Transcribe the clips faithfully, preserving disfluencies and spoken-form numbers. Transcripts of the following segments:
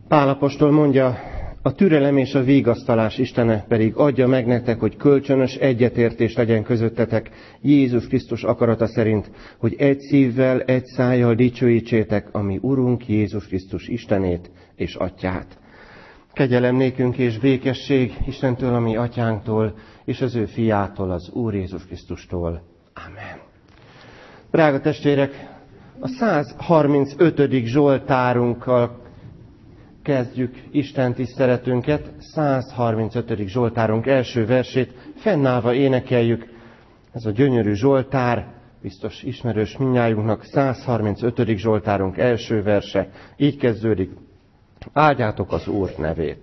Pál apostol mondja, a türelem és a vigasztalás Istene pedig adja meg nektek, hogy kölcsönös egyetértés legyen közöttetek Jézus Krisztus akarata szerint, hogy egy szívvel, egy szájjal dicsőítsétek a mi Urunk Jézus Krisztus Istenét és Atyát. Kegyelem nékünk és békesség Istentől, a mi Atyánktól, és az ő fiától, az Úr Jézus Krisztustól. Amen. Drága testvérek, a száz harmincötödik Zsoltárunkkal kezdjük Isten tiszteletünket. száz harmincötödik Zsoltárunk első versét fennállva énekeljük. Ez a gyönyörű Zsoltár, biztos ismerős mindnyájunknak, száz harmincötödik Zsoltárunk első verse. Így kezdődik: áldjátok az Úr nevét.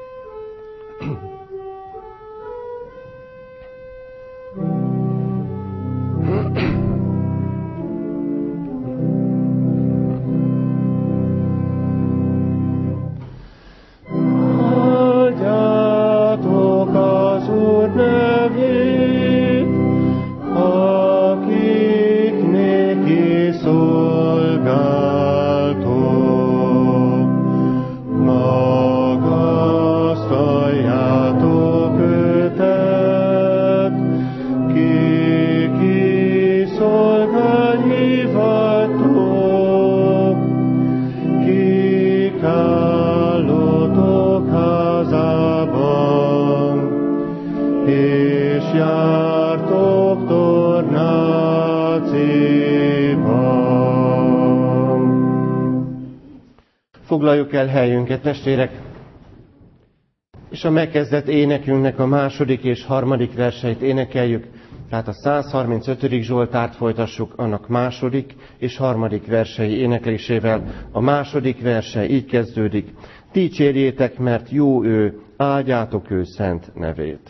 Foglaljuk el helyünket, testvérek, és a megkezdett énekünknek a második és harmadik verseit énekeljük. Tehát a száz harmincötödik Zsoltárt folytassuk, annak második és harmadik versei éneklésével. A második verse így kezdődik: dicsérjétek, mert jó ő, áldjátok ő szent nevét.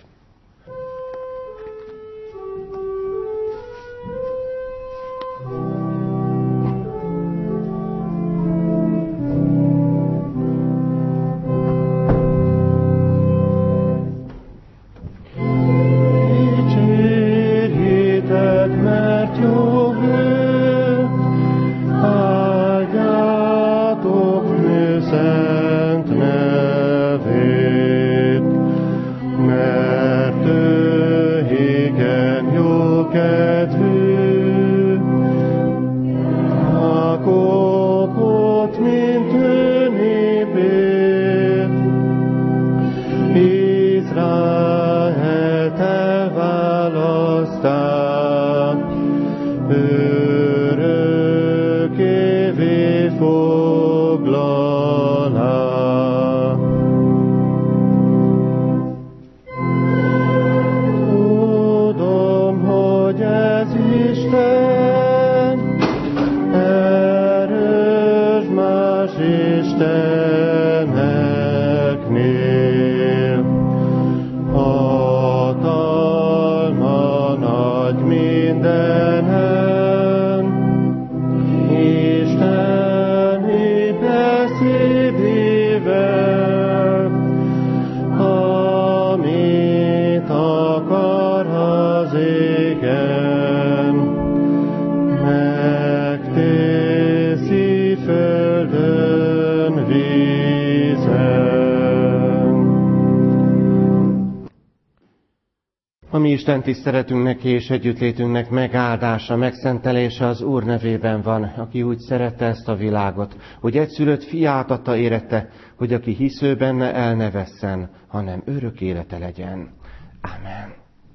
A mi Isten tiszteletünknek és együttlétünknek megáldása, megszentelése az Úr nevében van, aki úgy szerette ezt a világot, hogy egyszülött fiát adta érette, hogy aki hisző benne el ne vesszen, hanem örök élete legyen. Amen.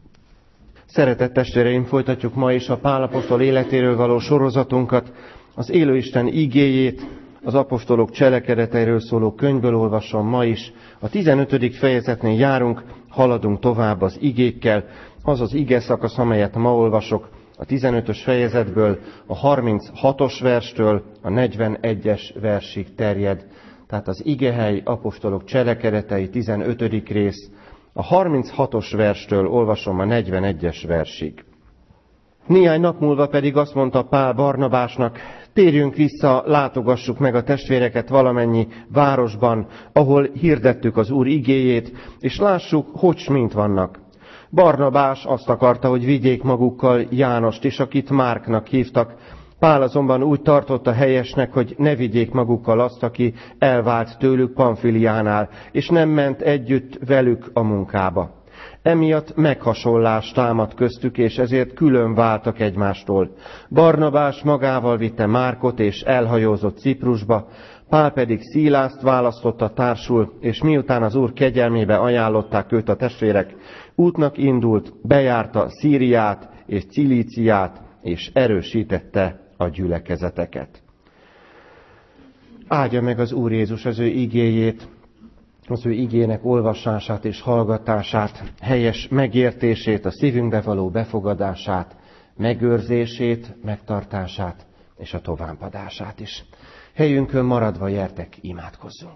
Szeretett testvéreim, folytatjuk ma is a Pál apostol életéről való sorozatunkat, az élő Isten igéjét, az apostolok cselekedeteiről szóló könyvből olvasom ma is. A tizenötödik fejezetnél járunk, haladunk tovább az igékkel. Az az ige szakasz, amelyet ma olvasok, a tizenötös fejezetből a harminchatos verstől a negyvenegyes versig terjed. Tehát az igehely, apostolok cselekedetei, tizenötödik rész, a harminchatos verstől olvasom a negyvenegyes versig. Néhány nap múlva pedig azt mondta Pál Barnabásnak: térjünk vissza, látogassuk meg a testvéreket valamennyi városban, ahol hirdettük az Úr igéjét, és lássuk, hogy s mint vannak. Barnabás azt akarta, hogy vigyék magukkal Jánost is, akit Márknak hívtak, Pál azonban úgy tartotta helyesnek, hogy ne vigyék magukkal azt, aki elvált tőlük Pamfiliánál, és nem ment együtt velük a munkába. Emiatt meghasonlás támadt köztük, és ezért külön váltak egymástól. Barnabás magával vitte Márkot, és elhajózott Ciprusba, Pál pedig Szilászt választotta társul, és miután az Úr kegyelmébe ajánlották őt a testvérek, útnak indult, bejárta Szíriát és Cilíciát, és erősítette a gyülekezeteket. Áldja meg az Úr Jézus az ő igéjét, az ő igének olvasását és hallgatását, helyes megértését, a szívünkbe való befogadását, megőrzését, megtartását és a továbbadását is. Helyünkön maradva jertek, imádkozzunk.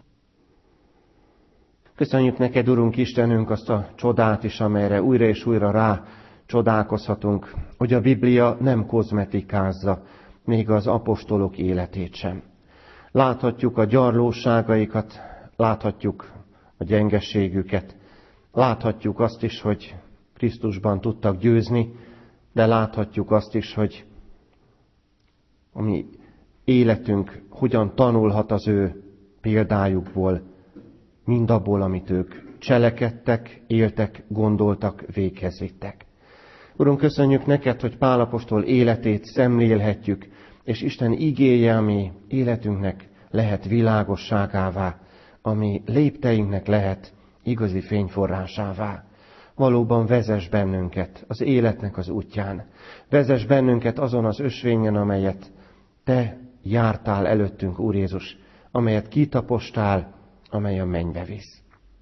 Köszönjük neked, Urunk Istenünk, azt a csodát is, amelyre újra és újra rá csodálkozhatunk, hogy a Biblia nem kozmetikázza még az apostolok életét sem. Láthatjuk a gyarlóságaikat, láthatjuk a gyengeségüket, láthatjuk azt is, hogy Krisztusban tudtak győzni, de láthatjuk azt is, hogy a mi életünk hogyan tanulhat az ő példájukból, mindabból, amit ők cselekedtek, éltek, gondoltak, véghez vittek. Urunk, köszönjük neked, hogy Pál apostol életét szemlélhetjük, és Isten igéje, ami életünknek lehet világosságává, ami lépteinknek lehet igazi fényforrásává. Valóban vezess bennünket az életnek az útján. Vezess bennünket azon az ösvényen, amelyet te jártál előttünk, Úr Jézus, amelyet kitapostál, amely a mennybe visz.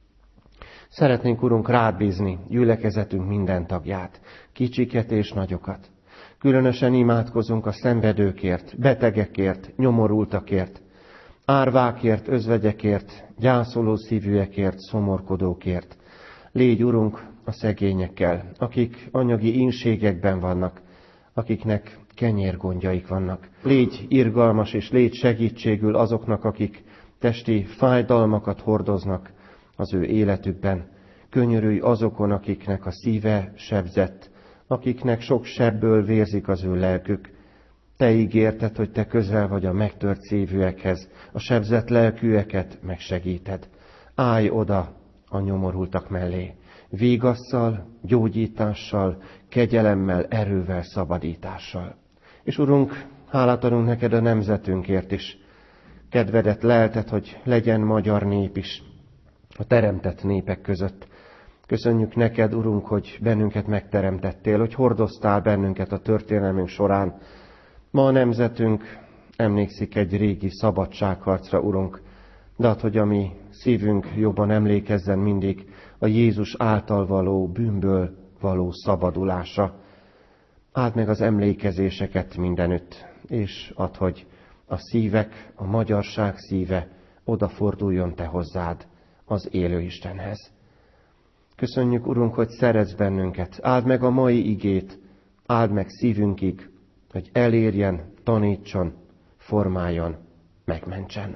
Szeretnénk, Urunk, rád bízni gyülekezetünk minden tagját, kicsiket és nagyokat. Különösen imádkozunk a szenvedőkért, betegekért, nyomorultakért, árvákért, özvegyekért, gyászoló szívűekért, szomorkodókért. Légy, Urunk, a szegényekkel, akik anyagi ínségekben vannak, akiknek kenyérgondjaik vannak. Légy irgalmas és légy segítségül azoknak, akik testi fájdalmakat hordoznak az ő életükben. Könyörülj azokon, akiknek a szíve sebzett, akiknek sok sebből vérzik az ő lelkük. Te ígérted, hogy te közel vagy a megtört szívűekhez, a sebzett lelkűeket megsegíted. Állj oda a nyomorultak mellé, vígasszal, gyógyítással, kegyelemmel, erővel, szabadítással. És Urunk, hálát adunk neked a nemzetünkért is. Kedvedet lelted, hogy legyen magyar nép is a teremtett népek között. Köszönjük neked, Urunk, hogy bennünket megteremtettél, hogy hordoztál bennünket a történelmünk során. Ma a nemzetünk emlékszik egy régi szabadságharcra, Urunk, de hát, hogy a mi szívünk jobban emlékezzen mindig a Jézus által való bűnből való szabadulásra. Áld meg az emlékezéseket mindenütt, és add, hogy a szívek, a magyarság szíve odaforduljon te hozzád, az élő Istenhez. Köszönjük, Urunk, hogy szeretsz bennünket. Áld meg a mai igét, áld meg szívünkig, hogy elérjen, tanítson, formáljon, megmentsen.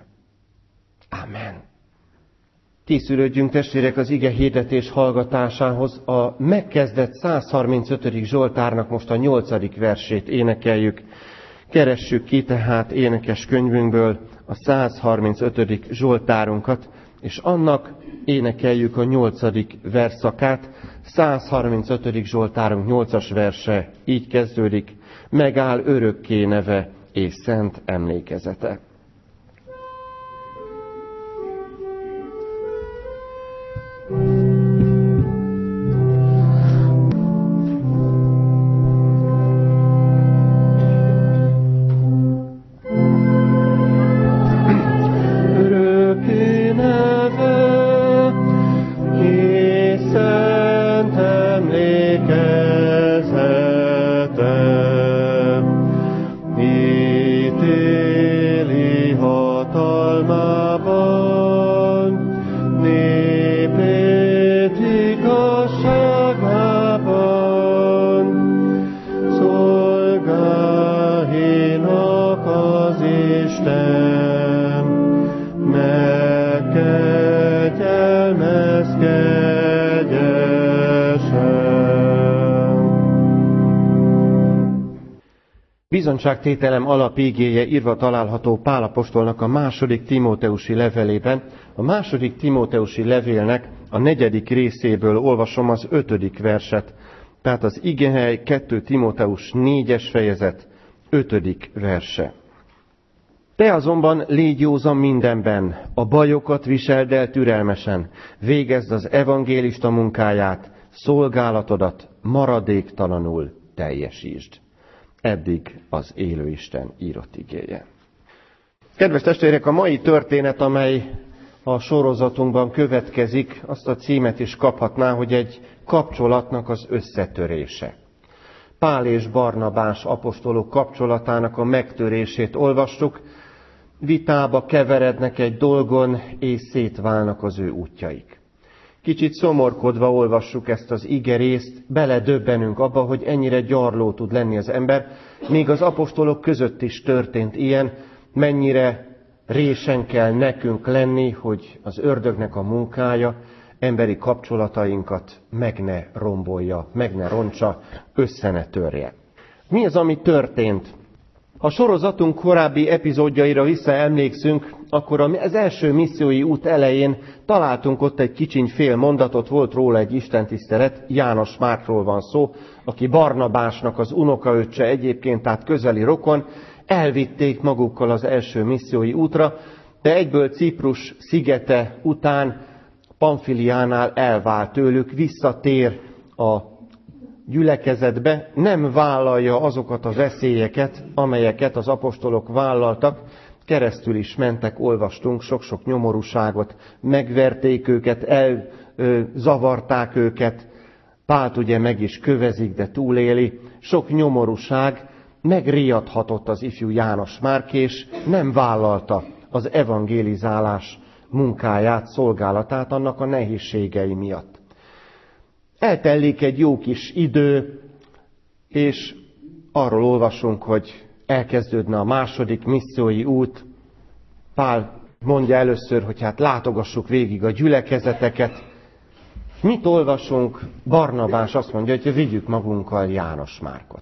Amen. Készülődjünk, testvérek, az ige hirdetés hallgatásához. A megkezdett száz harmincötödik Zsoltárnak most a nyolcadik versét énekeljük. Keressük ki tehát énekes könyvünkből a száz harmincötödik Zsoltárunkat, és annak énekeljük a nyolcadik verszakát. száz harmincötödik Zsoltárunk nyolcas verse így kezdődik: megáll örökké neve és szent emlékezete. Bizonyságtételem alapigéje írva található Pál apostolnak a második Timóteusi levelében. A második Timóteusi levélnek a negyedik részéből olvasom az ötödik verset. Tehát az igehely kettő Timóteus négyes fejezet, ötödik verse. Te azonban légy józan mindenben, a bajokat viseld el türelmesen, végezd az evangélista munkáját, szolgálatodat maradéktalanul teljesítsd. Eddig az élő Isten írott igéje. Kedves testvérek, a mai történet, amely a sorozatunkban következik, azt a címet is kaphatná, hogy egy kapcsolatnak az összetörése. Pál és Barnabás apostolok kapcsolatának a megtörését olvastuk, vitába keverednek egy dolgon, és szétválnak az ő útjaik. Kicsit szomorkodva olvassuk ezt az igerészt, beledöbbenünk abba, hogy ennyire gyarló tud lenni az ember, még az apostolok között is történt ilyen, mennyire résen kell nekünk lenni, hogy az ördögnek a munkája emberi kapcsolatainkat meg ne rombolja, meg ne roncsa, össze ne törje. Mi az, ami történt? Ha sorozatunk korábbi epizódjaira visszaemlékszünk, akkor az első missziói út elején találtunk ott egy kicsiny fél mondatot, volt róla egy istentisztelet, János Márkról van szó, aki Barnabásnak az unokaöccse egyébként, tehát közeli rokon, elvitték magukkal az első missziói útra, de egyből Ciprus szigete után Pamfiliánál elvált tőlük, visszatér a gyülekezetbe, nem vállalja azokat a veszélyeket, amelyeket az apostolok vállaltak, keresztül is mentek, olvastunk sok-sok nyomorúságot, megverték őket, elzavarták őket, Pált ugye meg is kövezik, de túléli, sok nyomorúság, megriadhatott az ifjú János Márk, és nem vállalta az evangélizálás munkáját, szolgálatát annak a nehézségei miatt. Eltellik egy jó kis idő, és arról olvasunk, hogy elkezdődne a második missziói út. Pál mondja először, hogy hát látogassuk végig a gyülekezeteket. Mit olvasunk? Barnabás azt mondja, hogy vigyük magunkkal János Márkot.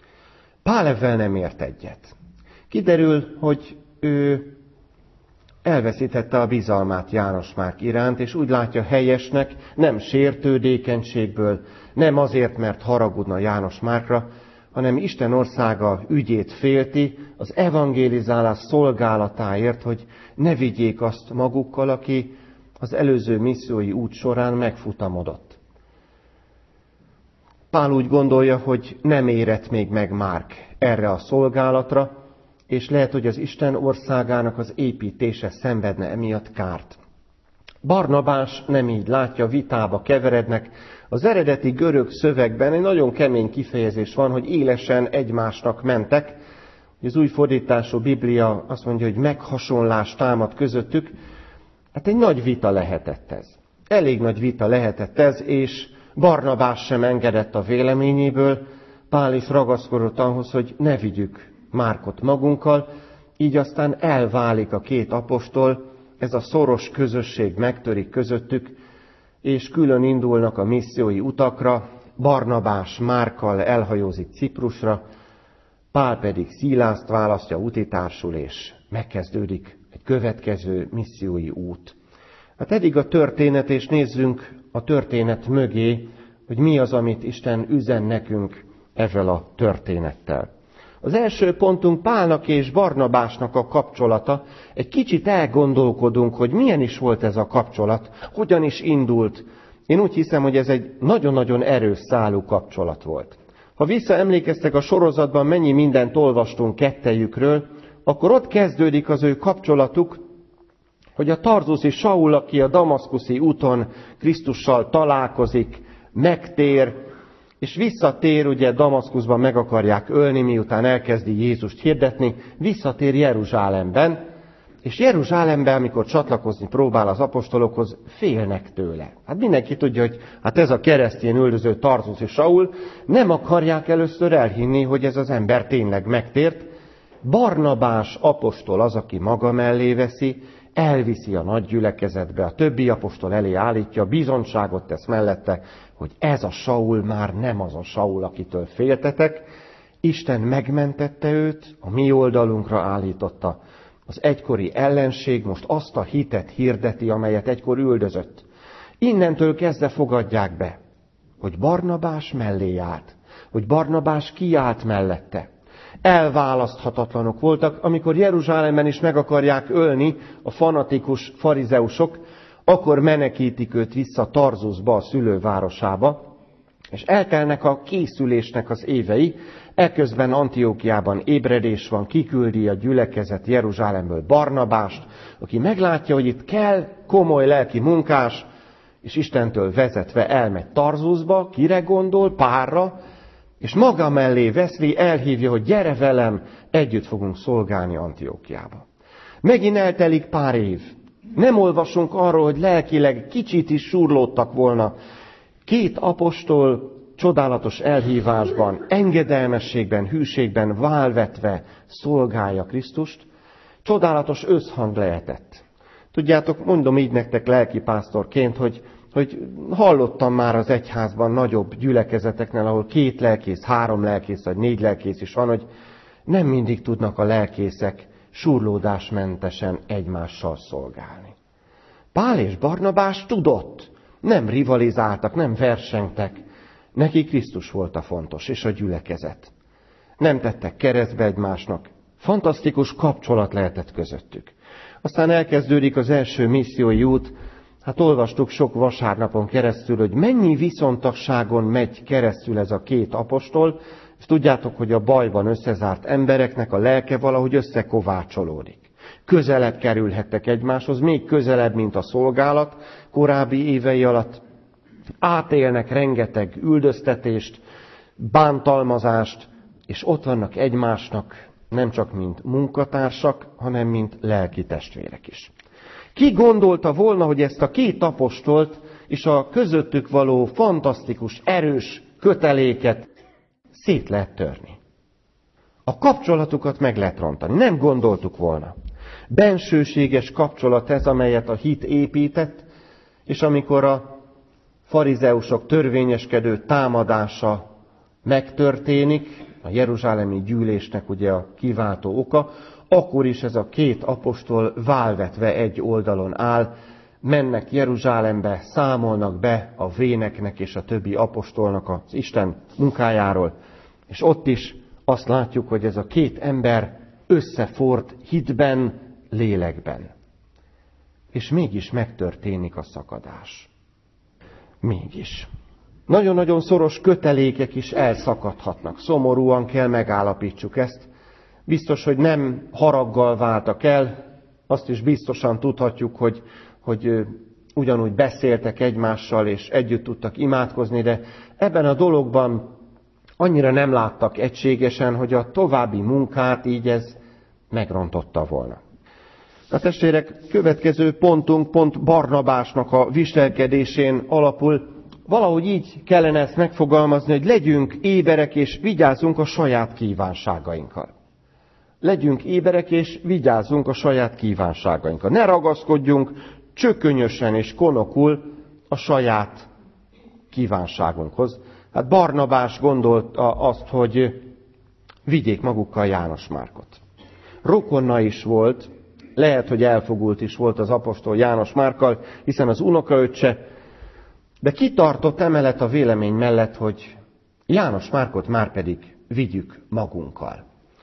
Pál ezzel nem ért egyet. Kiderül, hogy ő elveszítette a bizalmát János Márk iránt, és úgy látja helyesnek, nem sértődékenységből, nem azért, mert haragudna János Márkra, hanem Isten országa ügyét félti, az evangélizálás szolgálatáért, hogy ne vigyék azt magukkal, aki az előző missziói út során megfutamodott. Pál úgy gondolja, hogy nem érett még meg Márk erre a szolgálatra, és lehet, hogy az Isten országának az építése szenvedne emiatt kárt. Barnabás nem így látja, vitába keverednek. Az eredeti görög szövegben egy nagyon kemény kifejezés van, hogy élesen egymásnak mentek. Az új fordítású Biblia azt mondja, hogy meghasonlás támad közöttük. Hát egy nagy vita lehetett ez. Elég nagy vita lehetett ez, és Barnabás sem engedett a véleményéből. Pál is ragaszkodott ahhoz, hogy ne vigyük Márkot magunkkal, így aztán elválik a két apostol, ez a szoros közösség megtörik közöttük, és külön indulnak a missziói utakra, Barnabás Márkkal elhajózik Ciprusra, Pál pedig Szilászt választja utitársul, és megkezdődik egy következő missziói út. Hát eddig a történet, és nézzünk a történet mögé, hogy mi az, amit Isten üzen nekünk ezzel a történettel. Az első pontunk Pálnak és Barnabásnak a kapcsolata. Egy kicsit elgondolkodunk, hogy milyen is volt ez a kapcsolat, hogyan is indult. Én úgy hiszem, hogy ez egy nagyon-nagyon erős szálú kapcsolat volt. Ha visszaemlékeztek a sorozatban, mennyi mindent olvastunk kettejükről, akkor ott kezdődik az ő kapcsolatuk, hogy a tarzuszi Saul, aki a damaszkuszi úton Krisztussal találkozik, megtér, és visszatér, ugye Damaszkuszban meg akarják ölni, miután elkezdi Jézust hirdetni, visszatér Jeruzsálemben, és Jeruzsálemben, amikor csatlakozni próbál az apostolokhoz, félnek tőle. Hát mindenki tudja, hogy hát ez a keresztény üldöző Tarzuszi Saul, nem akarják először elhinni, hogy ez az ember tényleg megtért. Barnabás apostol az, aki maga mellé veszi, elviszi a nagy gyülekezetbe, a többi apostol elé állítja, bizonyságot tesz mellette, hogy ez a Saul már nem az a Saul, akitől féltetek, Isten megmentette őt, a mi oldalunkra állította. Az egykori ellenség most azt a hitet hirdeti, amelyet egykor üldözött. Innentől kezdve fogadják be, hogy Barnabás mellé állt, hogy Barnabás kiállt mellette. Elválaszthatatlanok voltak, amikor Jeruzsálemben is meg akarják ölni a fanatikus farizeusok, akkor menekítik őt vissza Tarzuszba, a szülővárosába, és eltelnek a készülésnek az évei, eközben Antiókiában ébredés van, kiküldi a gyülekezet Jeruzsálemből Barnabást, aki meglátja, hogy itt kell komoly lelki munkás, és Istentől vezetve elmegy Tarzuszba, kire gondol, Pálra, és maga mellé veszi, elhívja, hogy gyere velem, együtt fogunk szolgálni Antiókiába. Megint eltelik pár év. Nem olvasunk arról, hogy lelkileg kicsit is surlódtak volna. Két apostol csodálatos elhívásban, engedelmességben, hűségben válvetve szolgálja Krisztust. Csodálatos összhang lehetett. Tudjátok, mondom így nektek lelkipásztorként, hogy, hogy hallottam már az egyházban nagyobb gyülekezeteknél, ahol két lelkész, három lelkész vagy négy lelkész is van, hogy nem mindig tudnak a lelkészek surlódásmentesen egymással szolgálni. Pál és Barnabás tudott, nem rivalizáltak, nem versengtek. Neki Krisztus volt a fontos, és a gyülekezet. Nem tettek keresztbe egymásnak. Fantasztikus kapcsolat lehetett közöttük. Aztán elkezdődik az első missziói út. Hát olvastuk sok vasárnapon keresztül, hogy mennyi viszontagságon megy keresztül ez a két apostol, és tudjátok, hogy a bajban összezárt embereknek a lelke valahogy összekovácsolódik. Közelebb kerülhettek egymáshoz, még közelebb, mint a szolgálat korábbi évei alatt. Átélnek rengeteg üldöztetést, bántalmazást, és ott vannak egymásnak nem csak mint munkatársak, hanem mint lelki testvérek is. Ki gondolta volna, hogy ezt a két apostolt és a közöttük való fantasztikus, erős köteléket szét lehet törni. A kapcsolatukat meg lehet rontani. Nem gondoltuk volna. Bensőséges kapcsolat ez, amelyet a hit épített, és amikor a farizeusok törvényeskedő támadása megtörténik, a jeruzsálemi gyűlésnek ugye a kiváltó oka, akkor is ez a két apostol válvetve egy oldalon áll, mennek Jeruzsálembe, számolnak be a véneknek és a többi apostolnak az Isten munkájáról, és ott is azt látjuk, hogy ez a két ember összefort hitben, lélekben. És mégis megtörténik a szakadás. Mégis. Nagyon-nagyon szoros kötelékek is elszakadhatnak. Szomorúan kell megállapítsuk ezt. Biztos, hogy nem haraggal váltak el, azt is biztosan tudhatjuk, hogy, hogy ugyanúgy beszéltek egymással, és együtt tudtak imádkozni, de ebben a dologban annyira nem láttak egységesen, hogy a további munkát így ez megrontotta volna. A testvérek, következő pontunk pont Barnabásnak a viselkedésén alapul. Valahogy így kellene ezt megfogalmazni, hogy legyünk éberek és vigyázzunk a saját kívánságainkkal. Legyünk éberek és vigyázzunk a saját kívánságainkkal. Ne ragaszkodjunk csökönyösen és konokul a saját kívánságunkhoz. Hát Barnabás gondolta azt, hogy vigyék magukkal János Márkot. Rokonna is volt, lehet, hogy elfogult is volt az apostol János Márkkal, hiszen az unokaöccse, de kitartott emellett a vélemény mellett, hogy János Márkot márpedig vigyük magunkkal.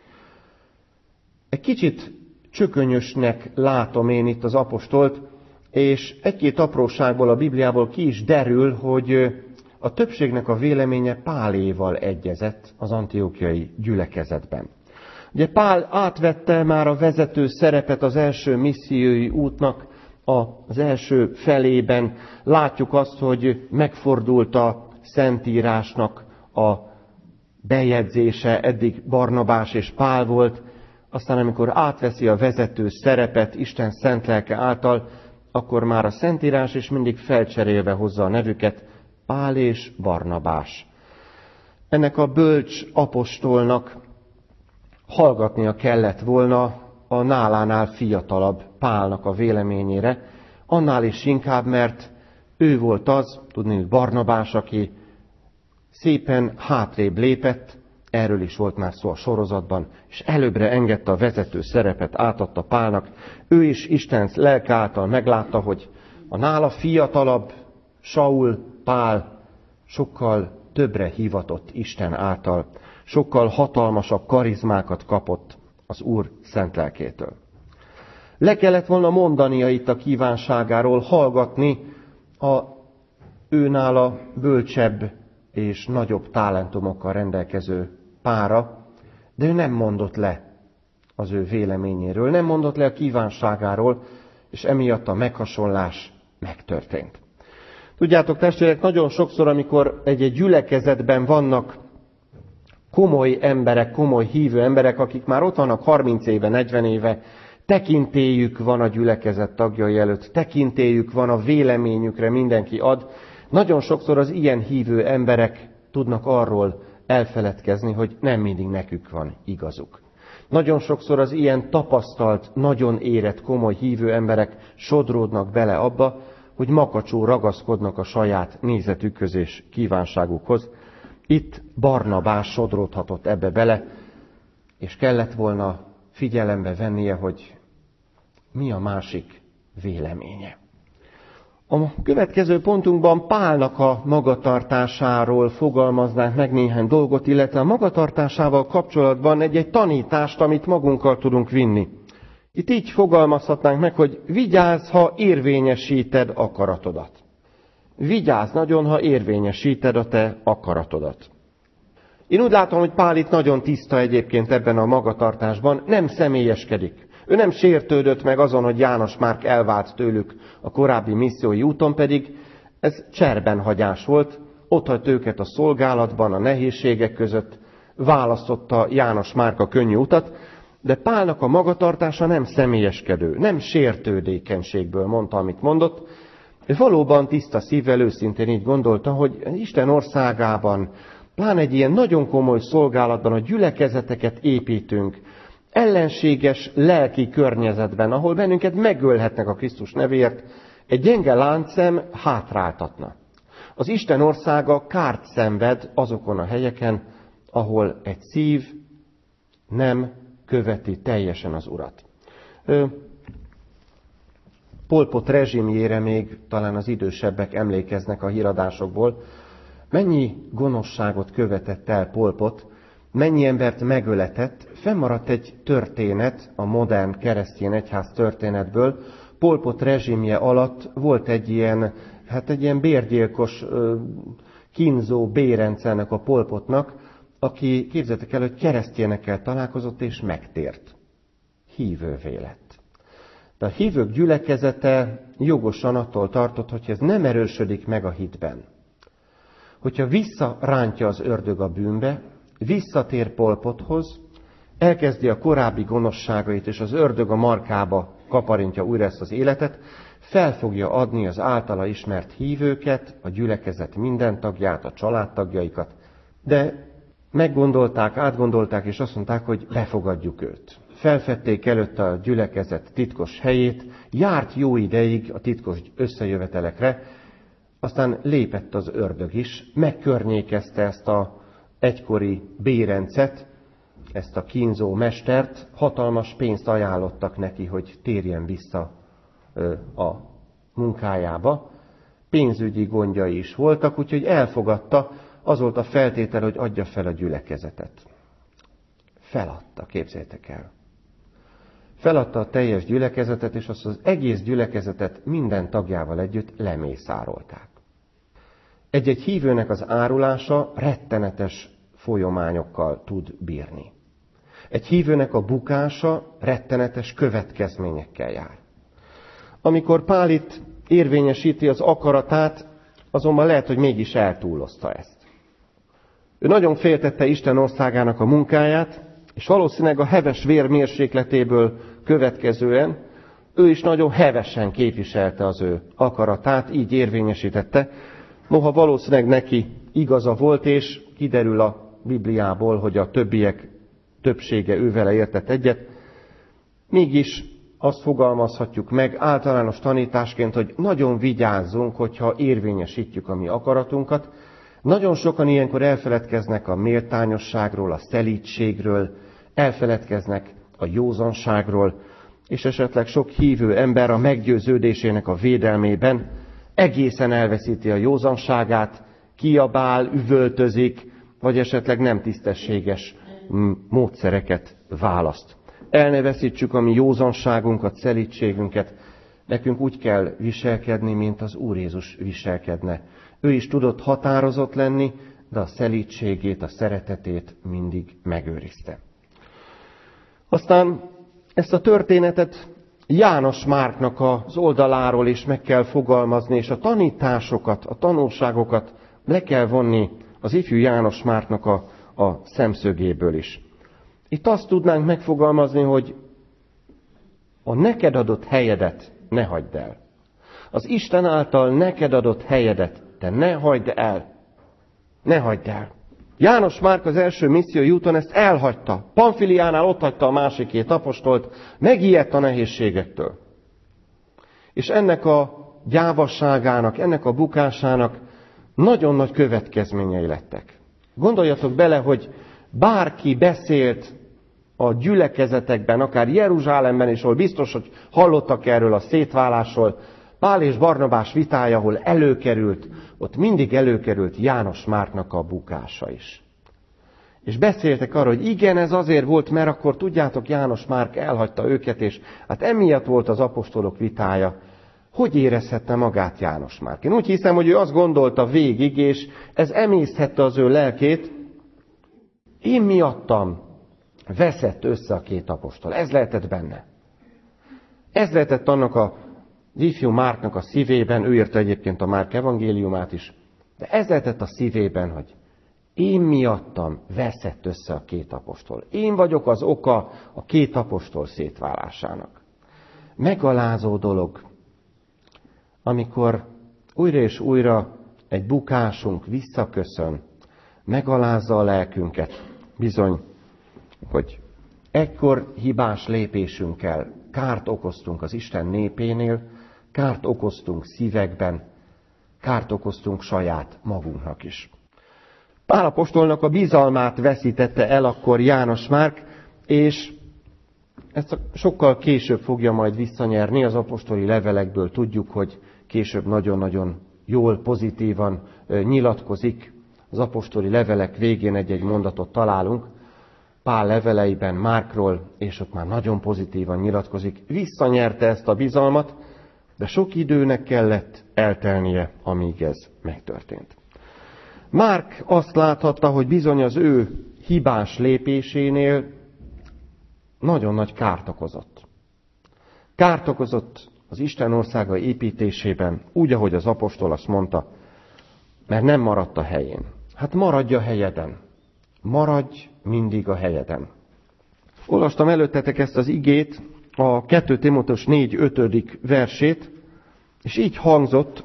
Egy kicsit csökönyösnek látom én itt az apostolt, és egy-két apróságból a Bibliából ki is derül, hogy a többségnek a véleménye Páléval egyezett az antiókiai gyülekezetben. Ugye Pál átvette már a vezető szerepet az első missziói útnak az első felében. Látjuk azt, hogy megfordult a Szentírásnak a bejegyzése, eddig Barnabás és Pál volt, aztán amikor átveszi a vezető szerepet Isten szent lelke által, akkor már a Szentírás is mindig felcserélve hozza a nevüket, Pál és Barnabás. Ennek a bölcs apostolnak hallgatnia kellett volna a nálánál fiatalabb Pálnak a véleményére, annál is inkább, mert ő volt az, tudni, Barnabás, aki szépen hátrébb lépett, erről is volt már szó a sorozatban, és előbbre engedte a vezető szerepet, átadta Pálnak. Ő is Isten lelke által meglátta, hogy a nála fiatalabb Saul Pál sokkal többre hivatott Isten által, sokkal hatalmasabb karizmákat kapott az Úr szent lelkétől. Le kellett volna mondania itt a kívánságáról, hallgatni a őnála bölcsebb és nagyobb talentumokkal rendelkező pára, de ő nem mondott le az ő véleményéről, nem mondott le a kívánságáról, és emiatt a meghasonlás megtörtént. Tudjátok, testvérek, nagyon sokszor, amikor egy-egy gyülekezetben vannak komoly emberek, komoly hívő emberek, akik már ott vannak harminc éve, negyven éve, tekintélyük van a gyülekezet tagjai előtt, tekintélyük van a véleményükre, mindenki ad. Nagyon sokszor az ilyen hívő emberek tudnak arról elfeledkezni, hogy nem mindig nekük van igazuk. Nagyon sokszor az ilyen tapasztalt, nagyon érett, komoly hívő emberek sodródnak bele abba, hogy makacsul ragaszkodnak a saját nézetükhöz és kívánságukhoz. Itt Barnabás sodródhatott ebbe bele, és kellett volna figyelembe vennie, hogy mi a másik véleménye. A következő pontunkban Pálnak a magatartásáról fogalmaznánk meg néhány dolgot, illetve a magatartásával kapcsolatban egy-egy tanítást, amit magunkkal tudunk vinni. Itt így fogalmazhatnánk meg, hogy vigyázz, ha érvényesíted akaratodat. Vigyázz nagyon, ha érvényesíted a te akaratodat. Én úgy látom, hogy Pál itt nagyon tiszta egyébként ebben a magatartásban, nem személyeskedik. Ő nem sértődött meg azon, hogy János Márk elvált tőlük a korábbi missziói úton, pedig ez cserbenhagyás volt, ott hagyt őket a szolgálatban, a nehézségek között, választotta János Márk a könnyű utat, de Pálnak a magatartása nem személyeskedő, nem sértődékenységből mondta, amit mondott, és valóban tiszta szívvel őszintén így gondolta, hogy Isten országában, pláne egy ilyen nagyon komoly szolgálatban, a gyülekezeteket építünk, ellenséges lelki környezetben, ahol bennünket megölhetnek a Krisztus nevéért, egy gyenge láncszem hátráltatna. Az Isten országa kárt szenved azokon a helyeken, ahol egy szív nem követi teljesen az Urat. Pol Pot rezsimjére még talán az idősebbek emlékeznek a híradásokból. Mennyi gonoszságot követett el Pol Pot, mennyi embert megöletett, fennmaradt egy történet a modern keresztény egyház történetből. Pol Pot rezsimje alatt volt egy ilyen, hát egy ilyen bérgyilkos, kínzó bérencelnek a Pol Potnak, aki, képzeljétek el, hogy keresztényekkel találkozott és megtért. Hívővé lett. De a hívők gyülekezete jogosan attól tartott, hogy ez nem erősödik meg a hitben. Hogyha visszarántja az ördög a bűnbe, visszatér Pol Pothoz, elkezdi a korábbi gonoszságait, és az ördög a markába kaparintja újra ezt az életet, fel fogja adni az általa ismert hívőket, a gyülekezet minden tagját, a családtagjaikat, de meggondolták, átgondolták, és azt mondták, hogy befogadjuk őt. Felfedték előtte a gyülekezet titkos helyét, járt jó ideig a titkos összejövetelekre, aztán lépett az ördög is, megkörnyékezte ezt a egykori bérencet, ezt a kínzó mestert, hatalmas pénzt ajánlottak neki, hogy térjen vissza a munkájába. Pénzügyi gondjai is voltak, úgyhogy elfogadta, az volt a feltétel, hogy adja fel a gyülekezetet. Feladta, képzeljétek el. Feladta a teljes gyülekezetet, és azt az egész gyülekezetet minden tagjával együtt lemészárolták. Egy-egy hívőnek az árulása rettenetes folyamányokkal tud bírni. Egy hívőnek a bukása rettenetes következményekkel jár. Amikor Pál itt érvényesíti az akaratát, azonban lehet, hogy mégis eltúlozta ezt. Ő nagyon féltette Isten országának a munkáját, és valószínűleg a heves vér mérsékletéből következően ő is nagyon hevesen képviselte az ő akaratát, így érvényesítette. Noha valószínűleg neki igaza volt, és kiderül a Bibliából, hogy a többiek többsége ővele értett egyet, mégis azt fogalmazhatjuk meg általános tanításként, hogy nagyon vigyázzunk, hogyha érvényesítjük a mi akaratunkat, Nagyon sokan ilyenkor elfeledkeznek a méltányosságról, a szelídségről, elfeledkeznek a józanságról, és esetleg sok hívő ember a meggyőződésének a védelmében egészen elveszíti a józanságát, kiabál, üvöltözik, vagy esetleg nem tisztességes módszereket választ. El ne veszítsük a mi józanságunkat, szelídségünket. Nekünk úgy kell viselkedni, mint az Úr Jézus viselkedne. Ő is tudott határozott lenni, de a szelídségét, a szeretetét mindig megőrizte. Aztán ezt a történetet János Márknak az oldaláról is meg kell fogalmazni, és a tanításokat, a tanulságokat le kell vonni az ifjú János Márknak a, a szemszögéből is. Itt azt tudnánk megfogalmazni, hogy a neked adott helyedet ne hagyd el. Az Isten által neked adott helyedet te ne hagyd el. Ne hagyd el. János Márk az első missziói úton ezt elhagyta. Pamfiliánál ott hagyta a másik két apostolt, megijedt a nehézségektől. És ennek a gyávasságának, ennek a bukásának nagyon nagy következményei lettek. Gondoljatok bele, hogy bárki beszélt a gyülekezetekben, akár Jeruzsálemben is, ahol biztos, hogy hallottak erről a szétválásról, Pál és Barnabás vitája, ahol előkerült, ott mindig előkerült János Márknak a bukása is. És beszéltek arról, hogy igen, ez azért volt, mert akkor tudjátok, János Márk elhagyta őket, és hát emiatt volt az apostolok vitája. Hogy érezhette magát János Márk? Én úgy hiszem, hogy ő azt gondolta végig, és ez emészhette az ő lelkét. Én miattam veszett össze a két apostol. Ez lehetett benne. Ez lehetett annak a az ifjú Márknak a szívében, ő írta egyébként a Márk evangéliumát is, de ez lehetett a szívében, hogy én miattam veszett össze a két apostol. Én vagyok az oka a két apostol szétválásának. Megalázó dolog, amikor újra és újra egy bukásunk visszaköszön, megalázza a lelkünket. Bizony, hogy ekkor hibás lépésünkkel kárt okoztunk az Isten népénél, kárt okoztunk szívekben, kárt okoztunk saját magunknak is. Pál apostolnak a bizalmát veszítette el akkor János Márk, és ezt sokkal később fogja majd visszanyerni, az apostoli levelekből tudjuk, hogy később nagyon-nagyon jól, pozitívan nyilatkozik. Az apostoli levelek végén egy-egy mondatot találunk, Pál leveleiben Márkról, és ott már nagyon pozitívan nyilatkozik. Visszanyerte ezt a bizalmat, de sok időnek kellett eltelnie, amíg ez megtörtént. Márk azt láthatta, hogy bizony az ő hibás lépésénél nagyon nagy kárt okozott. Kárt okozott az Isten országa építésében, úgy, ahogy az apostol azt mondta, mert nem maradt a helyén. Hát maradj a helyeden. Maradj mindig a helyeden. Olvastam előttetek ezt az igét, a kettő Timóteus négy ötödik versét, és így hangzott: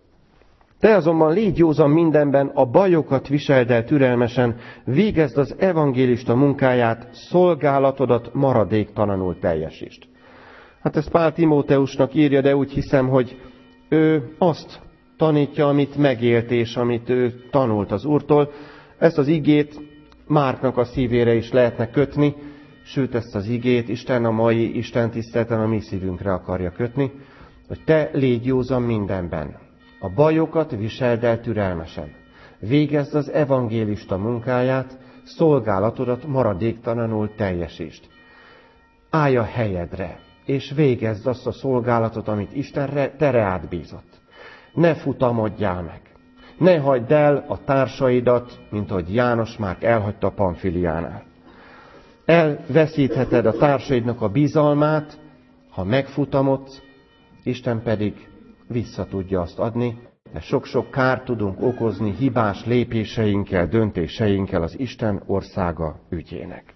te azonban légy józan mindenben, a bajokat viseld el türelmesen, végezd az evangélista munkáját, szolgálatodat maradéktalanul teljesítsd. Hát ezt Pál Timóteusnak írja, de úgy hiszem, hogy ő azt tanítja, amit megélt és amit ő tanult az Úrtól. Ezt az igét Márknak a szívére is lehetne kötni, sőt ezt az igét Isten a mai Isten tiszteleten a mi szívünkre akarja kötni, hogy te légy józan mindenben. A bajokat viseld el türelmesen. Végezd az evangélista munkáját, szolgálatodat maradéktalanul teljesítsd. Állj a helyedre, és végezd azt a szolgálatot, amit Isten te reád bízott. Ne futamodjál meg. Ne hagyd el a társaidat, mint ahogy János Márk elhagyta Pamfiliánál. Elveszítheted a társaidnak a bizalmát, ha megfutamodsz, Isten pedig vissza tudja azt adni, de sok-sok kárt tudunk okozni hibás lépéseinkkel, döntéseinkkel az Isten országa ügyének.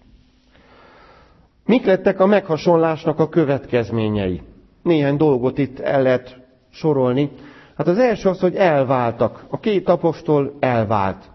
Mik lettek a meghasonlásnak a következményei? Néhány dolgot itt el lehet sorolni. Hát az első az, hogy elváltak. A két apostol elvált.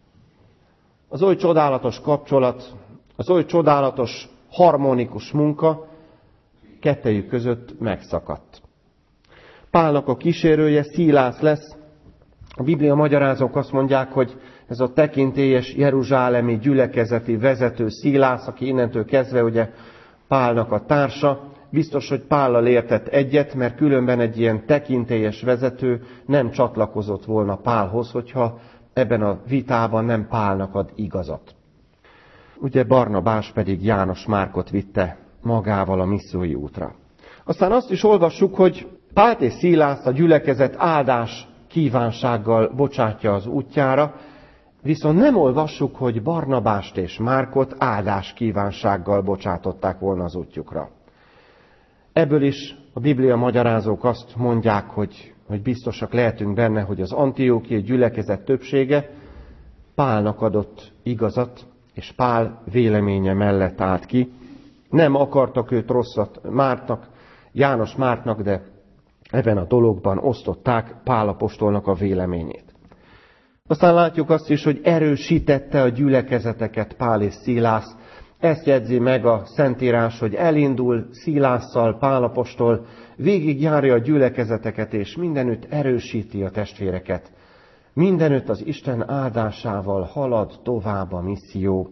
Az oly csodálatos kapcsolat, az oly csodálatos harmonikus munka kettejük között megszakadt. Pálnak a kísérője Szilász lesz, A Biblia magyarázók azt mondják, hogy ez a tekintélyes jeruzsálemi gyülekezeti vezető Szilász, aki innentől kezdve ugye Pálnak a társa, biztos, hogy Pállal értett egyet, mert különben egy ilyen tekintélyes vezető nem csatlakozott volna Pálhoz, hogyha ebben a vitában nem Pálnak ad igazat. Ugye Barnabás pedig János Márkot vitte magával a missziói útra. Aztán azt is olvassuk, hogy Pált és Szilászt a gyülekezet áldás kívánsággal bocsátja az útjára, viszont nem olvassuk, hogy Barnabást és Márkot áldás kívánsággal bocsátották volna az útjukra. Ebből is a Biblia magyarázók azt mondják, hogy, hogy biztosak lehetünk benne, hogy az antiókiai gyülekezet többsége Pálnak adott igazat, és Pál véleménye mellett állt ki. Nem akartak őt rosszat Mártnak, János Mártnak, de ebben a dologban osztották Pál apostolnak a véleményét. Aztán látjuk azt is, hogy erősítette a gyülekezeteket Pál és Szilász. Ezt jegyzi meg a Szentírás, hogy elindul Szilásszal Pál apostol, végigjárja a gyülekezeteket, és mindenütt erősíti a testvéreket. Mindenütt az Isten áldásával halad tovább a misszió.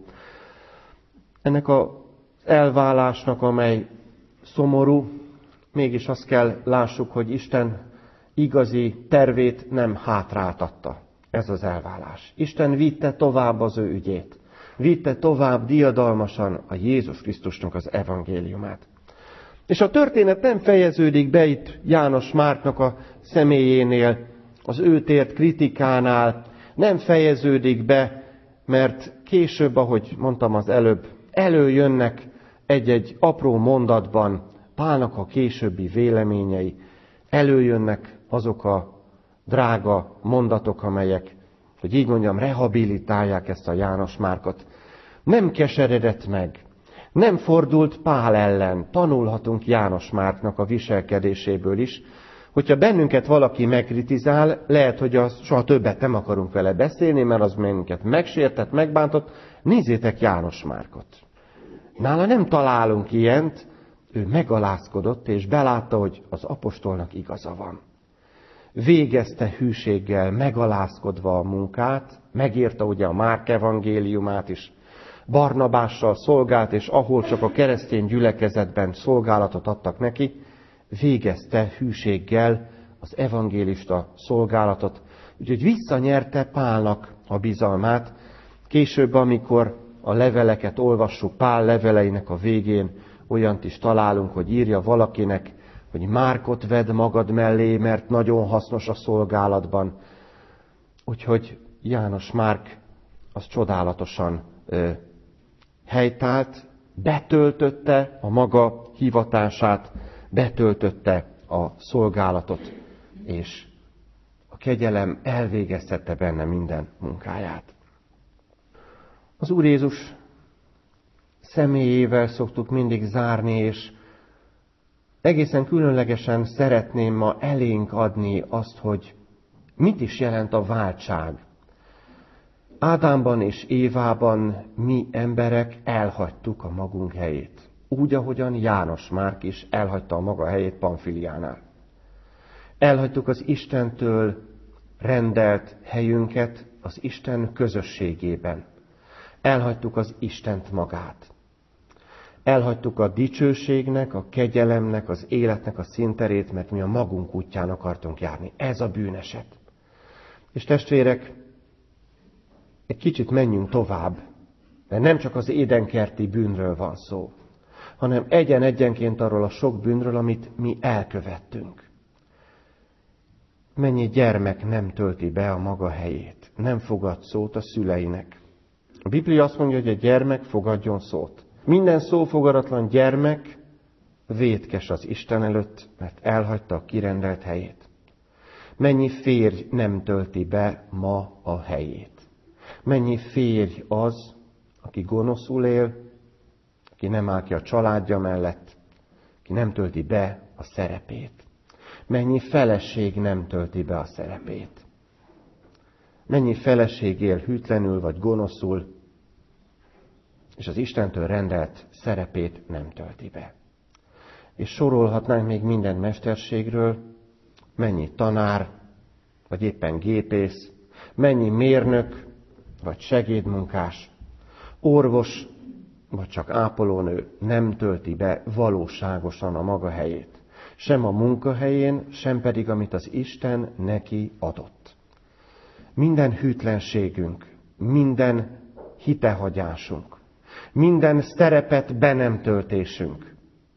Ennek az elválásnak, amely szomorú, mégis azt kell lássuk, hogy Isten igazi tervét nem hátráltatta. Ez az elválás. Isten vitte tovább az ő ügyét. Vitte tovább diadalmasan a Jézus Krisztusnak az evangéliumát. És a történet nem fejeződik be itt János Márknak a személyénél, az őt ért kritikánál, nem fejeződik be, mert később, ahogy mondtam az előbb, előjönnek egy-egy apró mondatban Pálnak a későbbi véleményei, előjönnek azok a drága mondatok, amelyek, hogy így mondjam, rehabilitálják ezt a János Márkot. Nem keseredett meg, nem fordult Pál ellen, tanulhatunk János Márknak a viselkedéséből is. Hogyha bennünket valaki megkritizál, lehet, hogy az soha többet nem akarunk vele beszélni, mert az minket megsértett, megbántott. Nézzétek János Márkot. Nála nem találunk ilyent, ő megalázkodott, és belátta, hogy az apostolnak igaza van. Végezte hűséggel, megalázkodva a munkát, megírta ugye a Márk evangéliumát is, Barnabással szolgált, és ahol csak a keresztény gyülekezetben szolgálatot adtak neki, végezte hűséggel az evangélista szolgálatot. Úgyhogy visszanyerte Pálnak a bizalmát. Később, amikor a leveleket olvassuk, Pál leveleinek a végén olyant is találunk, hogy írja valakinek, hogy Márkot vedd magad mellé, mert nagyon hasznos a szolgálatban. Úgyhogy János Márk az csodálatosan ö, helytált, betöltötte a maga hivatását, betöltötte a szolgálatot, és a kegyelem elvégeztette benne minden munkáját. Az Úr Jézus személyével szoktuk mindig zárni, és egészen különlegesen szeretném ma elénk adni azt, hogy mit is jelent a váltság. Ádámban és Évában mi emberek elhagytuk a magunk helyét. Úgy, ahogyan János Márk is elhagyta a maga helyét Pamfiliánál. Elhagytuk az Istentől rendelt helyünket az Isten közösségében. Elhagytuk az Istent magát. Elhagytuk a dicsőségnek, a kegyelemnek, az életnek a színterét, mert mi a magunk útján akartunk járni. Ez a bűneset. És testvérek, egy kicsit menjünk tovább, mert nem csak az édenkerti bűnről van szó, hanem egyen-egyenként arról a sok bűnről, amit mi elkövettünk. Mennyi gyermek nem tölti be a maga helyét, nem fogad szót a szüleinek. A Biblia azt mondja, hogy a gyermek fogadjon szót. Minden szófogadatlan gyermek vétkes az Isten előtt, mert elhagyta a kirendelt helyét. Mennyi férj nem tölti be ma a helyét. Mennyi férj az, aki gonoszul él, aki nem áll ki a családja mellett, aki nem tölti be a szerepét. Mennyi feleség nem tölti be a szerepét. Mennyi feleség él hűtlenül vagy gonoszul, és az Istentől rendelt szerepét nem tölti be. És sorolhatnánk még minden mesterségről, mennyi tanár vagy éppen gépész, mennyi mérnök, vagy segédmunkás, orvos, vagy csak ápolónő nem tölti be valóságosan a maga helyét. Sem a munkahelyén, sem pedig, amit az Isten neki adott. Minden hűtlenségünk, minden hitehagyásunk, minden szerepet be nem töltésünk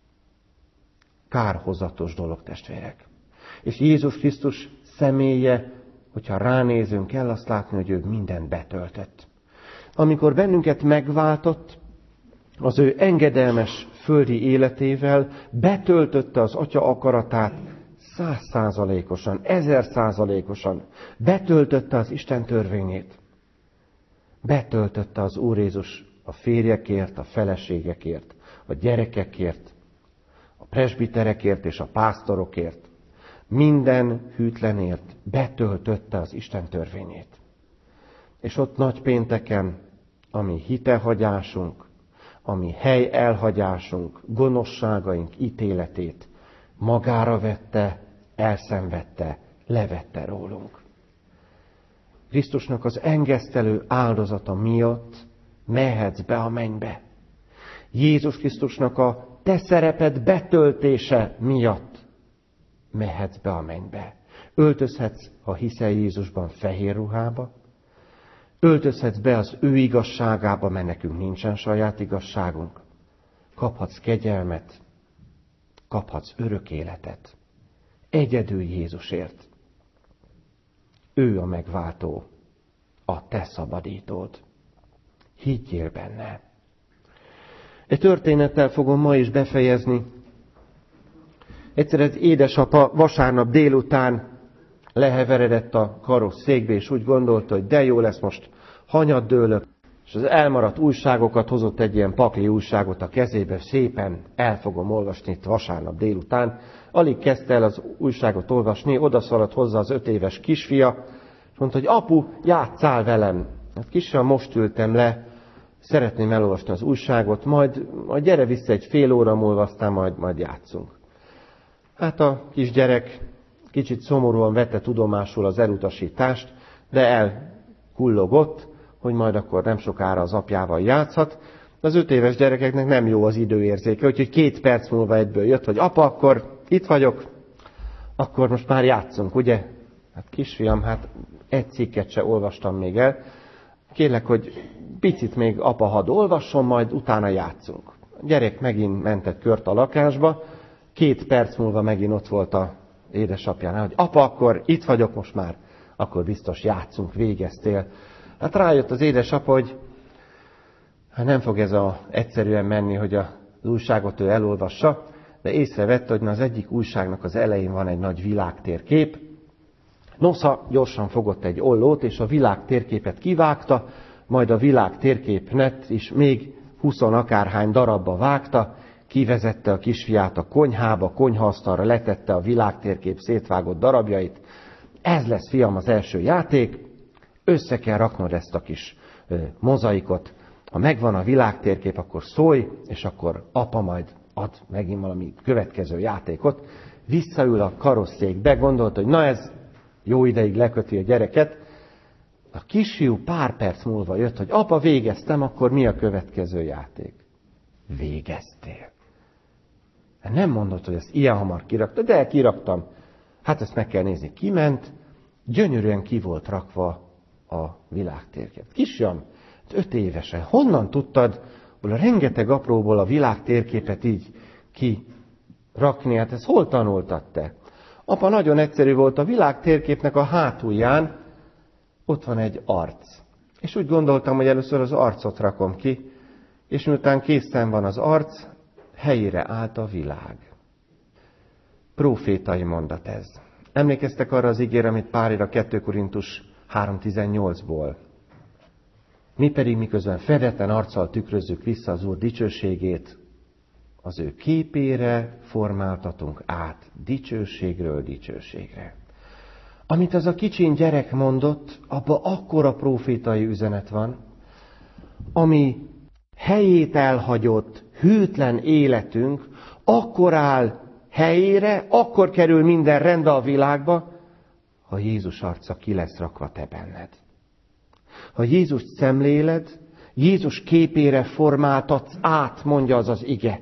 kárhozatos dolog, testvérek. És Jézus Krisztus személye, hogyha ránézünk, kell azt látni, hogy ő mindent betöltött. Amikor bennünket megváltott, az ő engedelmes földi életével betöltötte az Atya akaratát száz százalékosan, ezer százalékosan. Betöltötte az Isten törvényét. Betöltötte az Úr Jézus a férjekért, a feleségekért, a gyerekekért, a presbiterekért és a pásztorokért. Minden hűtlenért betöltötte az Isten törvényét. És ott nagypénteken, ami hitehagyásunk, ami hely elhagyásunk, gonoszságaink ítéletét magára vette, elszenvedte, levette rólunk. Krisztusnak az engesztelő áldozata miatt mehetsz be a mennybe. Jézus Krisztusnak a te szereped betöltése miatt mehetsz be a mennybe. Öltözhetsz, ha hiszel Jézusban, fehér ruhába, öltözhetsz be az ő igazságába, mert nekünk nincsen saját igazságunk. Kaphatsz kegyelmet, kaphatsz örök életet. Egyedül Jézusért. Ő a megváltó, a te szabadítód. Higgyél benne. Egy történettel fogom ma is befejezni. Egyszer egy édesapa vasárnap délután leheveredett a karosszékbe, és úgy gondolta, hogy de jó lesz, most hanyat dőlök, és az elmaradt újságokat hozott, egy ilyen pakli újságot a kezébe, szépen el fogom olvasni itt vasárnap délután. Alig kezdte el az újságot olvasni, odaszaladt hozzá az öt éves kisfia, és mondta, hogy apu, játsszál velem. Hát kisfiam, most ültem le, szeretném elolvasni az újságot, majd, majd gyere vissza egy fél óra múlva, aztán majd, majd játszunk. Hát a kisgyerek kicsit szomorúan vette tudomásul az elutasítást, de elkullogott, hogy majd akkor nem sokára az apjával játszhat. Az öt éves gyerekeknek nem jó az időérzéke, úgyhogy két perc múlva egyből jött, hogy apa, akkor itt vagyok, akkor most már játszunk, ugye? Hát kisfiam, hát egy cikket se olvastam még el. Kérlek, hogy picit még apa hadd olvasson, majd utána játszunk. A gyerek megint ment egy kört a lakásba, két perc múlva megint ott volt a édesapjánál, hogy apa, akkor itt vagyok most már, akkor biztos játszunk, végeztél. Hát rájött az édesapa, hogy hát nem fog ez a, egyszerűen menni, hogy az újságot ő elolvassa, de észrevette, hogy az egyik újságnak az elején van egy nagy világtérkép. Nosza gyorsan fogott egy ollót, és a világtérképet kivágta, majd a világtérképnet is még huszon akárhány darabba vágta, kivezette a kisfiát a konyhába, konyhaasztalra letette a világtérkép szétvágott darabjait. Ez lesz, fiam, az első játék, össze kell raknod ezt a kis ö, mozaikot. Ha megvan a világtérkép, akkor szólj, és akkor apa majd ad megint valami következő játékot. Visszaül a karosszékbe, gondolta, hogy na ez jó ideig leköti a gyereket. A kisfiú pár perc múlva jött, hogy apa, végeztem, akkor mi a következő játék? Végeztél. Nem mondod, hogy ezt ilyen hamar kiraktad, de kiraktam. Hát ezt meg kell nézni. Kiment, gyönyörűen ki volt rakva a világtérkép. Kisfiam, öt évesen, honnan tudtad, hogy a rengeteg apróból a világtérképet így kirakni? Hát ezt hol tanultad te? Apa, nagyon egyszerű volt, a világtérképnek a hátulján ott van egy arc. És úgy gondoltam, hogy először az arcot rakom ki, és miután készen van az arc, helyére állt a világ. Prófétai mondat ez. Emlékeztek arra az igére, amit Pál ír a kettő Korintus három tizennyolcból? Mi pedig miközben fedetlen arccal tükrözzük vissza az Úr dicsőségét, az ő képére formáltatunk át dicsőségről dicsőségre. Amit az a kicsin gyerek mondott, abban akkora prófétai üzenet van, ami helyét elhagyott, hűtlen életünk, akkor áll helyére, akkor kerül minden rendbe a világba, ha Jézus arca ki lesz rakva te benned. Ha Jézust szemléled, Jézus képére formáltatsz át, mondja az az ige.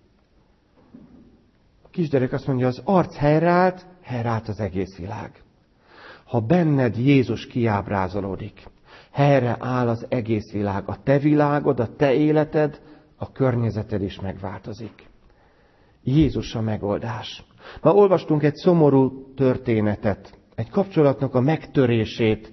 A kisgyerek azt mondja, az arc helyreállt, helyreállt az egész világ. Ha benned Jézus kiábrázolódik, helyre áll az egész világ. A te világod, a te életed, a környezeted is megváltozik. Jézus a megoldás. Ma olvastunk egy szomorú történetet, egy kapcsolatnak a megtörését,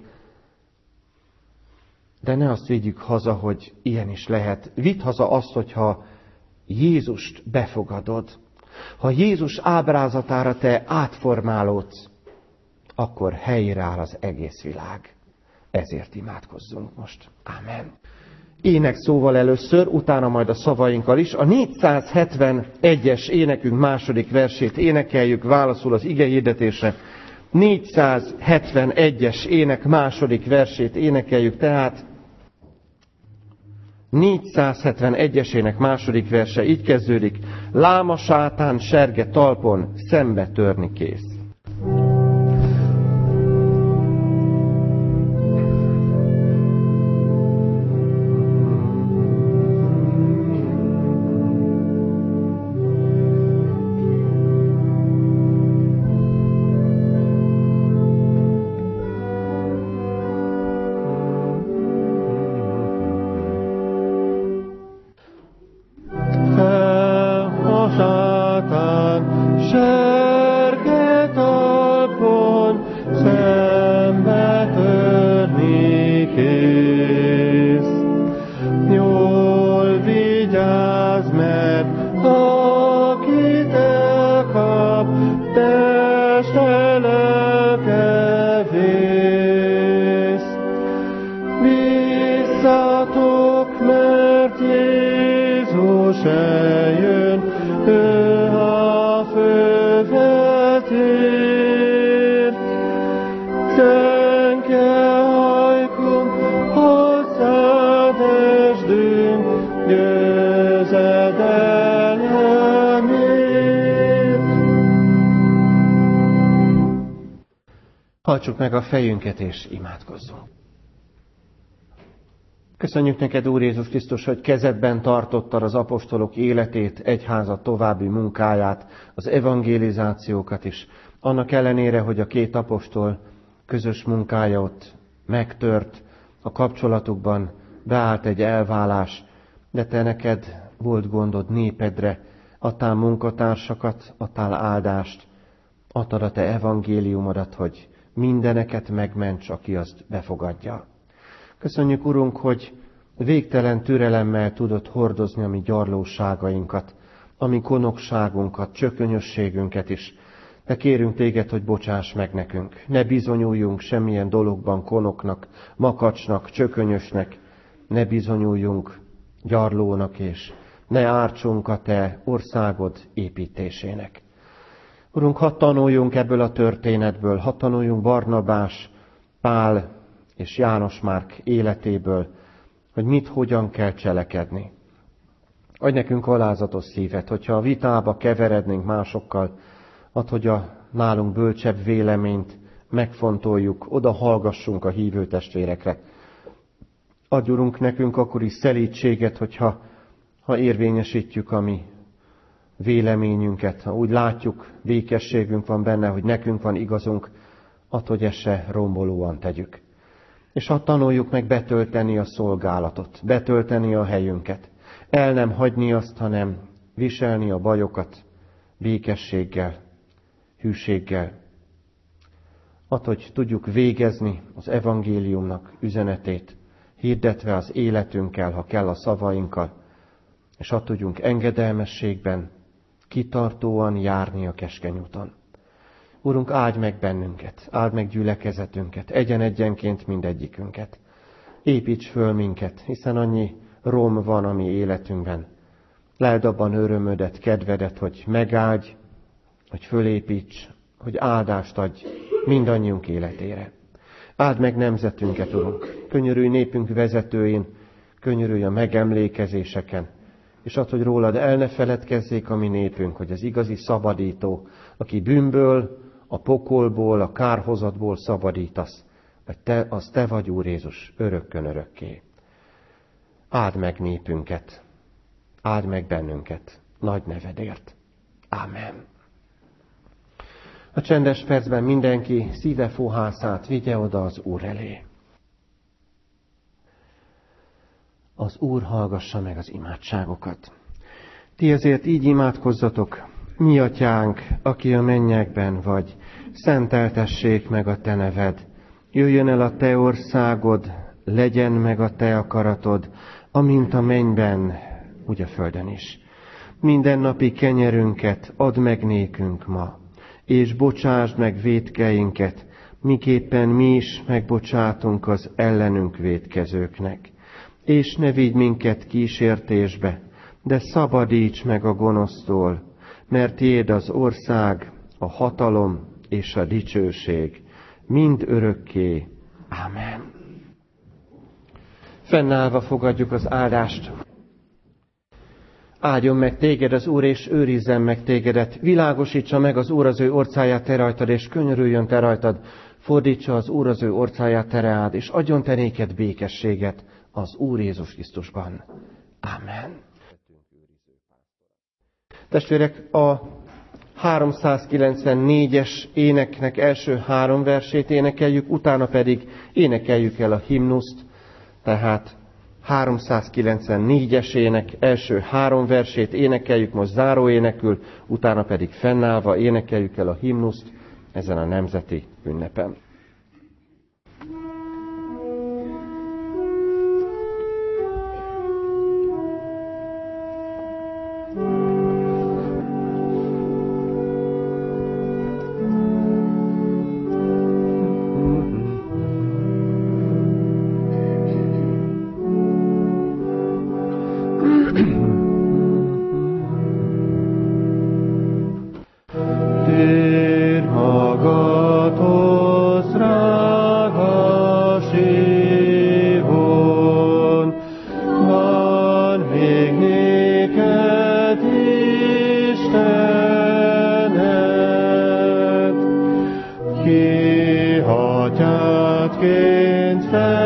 de ne azt vigyük haza, hogy ilyen is lehet. Vidd haza azt, hogyha Jézust befogadod. Ha Jézus ábrázatára te átformálódsz, akkor helyre áll az egész világ. Ezért imádkozzunk most. Ámen. Ének szóval először, utána majd a szavainkkal is. A négyszázhetvenegyes énekünk második versét énekeljük, válaszul az ige hirdetésre. négyszázhetvenegyes ének második versét énekeljük, tehát négyszázhetvenegyes ének második verse így kezdődik. Láma sátán serge talpon, szembe törni kész. Hajtsuk meg a fejünket és imádkozzunk. Köszönjük neked, Úr Jézus Krisztus, hogy kezedben tartottad az apostolok életét, egyházat további munkáját, az evangelizációkat is. Annak ellenére, hogy a két apostol közös munkája ott megtört, a kapcsolatukban beállt egy elválás, de te neked volt gondod népedre, adtál munkatársakat, adtál áldást, adtad a te evangéliumodat, hogy mindeneket megments, aki azt befogadja. Köszönjük, Urunk, hogy végtelen türelemmel tudod hordozni a mi gyarlóságainkat, a mi konokságunkat, csökönyösségünket is. De kérünk téged, hogy bocsáss meg nekünk. Ne bizonyuljunk semmilyen dologban konoknak, makacsnak, csökönyösnek. Ne bizonyuljunk gyarlónak, és ne ártsunk a te országod építésének. Urunk, hadd tanuljunk ebből a történetből, hadd tanuljunk Barnabás, Pál és János Márk életéből, hogy mit, hogyan kell cselekedni. Adj nekünk alázatos szívet, hogyha a vitába keverednénk másokkal, add, hogy a nálunk bölcsebb véleményt megfontoljuk, oda hallgassunk a hívő testvérekre. Adj, Urunk, nekünk akkor is szelídséget, hogyha ha érvényesítjük a mi véleményünket, ha úgy látjuk, békességünk van benne, hogy nekünk van igazunk, add, hogy ezt se rombolóan tegyük. És ha tanuljuk meg betölteni a szolgálatot, betölteni a helyünket, el nem hagyni azt, hanem viselni a bajokat békességgel, hűséggel. Add, hogy tudjuk végezni az evangéliumnak üzenetét, hirdetve az életünkkel, ha kell a szavainkkal, és add tudjunk engedelmességben, kitartóan járni a keskeny úton. Urunk, áld meg bennünket, áld meg gyülekezetünket, egyen-egyenként mindegyikünket. Építs föl minket, hiszen annyi rom van a mi életünkben. Leld abban örömödet, kedvedet, hogy megáldj, hogy fölépíts, hogy áldást adj mindannyiunk életére. Áld meg nemzetünket, Urunk, könyörülj népünk vezetőin, könyörülj a megemlékezéseken, és add, hogy rólad el ne feledkezzék a mi népünk, hogy az igazi szabadító, aki bűnből, a pokolból, a kárhozatból szabadítasz, vagy te, az te vagy, Úr Jézus, örökkön örökké. Áld meg népünket, áld meg bennünket, nagy nevedért. Ámen. A csendes percben mindenki szíve fohászát vigye oda az Úr elé. Az Úr hallgassa meg az imádságokat. Ti ezért így imádkozzatok: mi atyánk, aki a mennyekben vagy, szenteltessék meg a te neved. Jöjjön el a te országod, legyen meg a te akaratod, amint a mennyben, úgy a földön is. Mindennapi kenyerünket add meg nékünk ma, és bocsásd meg vétkeinket, miképpen mi is megbocsátunk az ellenünk vétkezőknek. És ne vigy minket kísértésbe, de szabadíts meg a gonosztól, mert tiéd az ország, a hatalom és a dicsőség, mind örökké. Ámen. Fennállva fogadjuk az áldást. Áldjon meg téged az Úr, és őrizzen meg tégedet. Világosítsa meg az Úr az ő orcáját te rajtad, és könyörüljön te rajtad. Fordítsa az Úr az ő orcáját te reád, és adjon te néked békességet az Úr Jézus Krisztusban. Ámen. Testvérek, a háromszázkilencvennégyes éneknek első három versét énekeljük, utána pedig énekeljük el a himnuszt, tehát háromszázkilencvennégyes ének első három versét énekeljük most záróénekül, utána pedig fennállva énekeljük el a himnuszt ezen a nemzeti ünnepen. Ki atyádként fel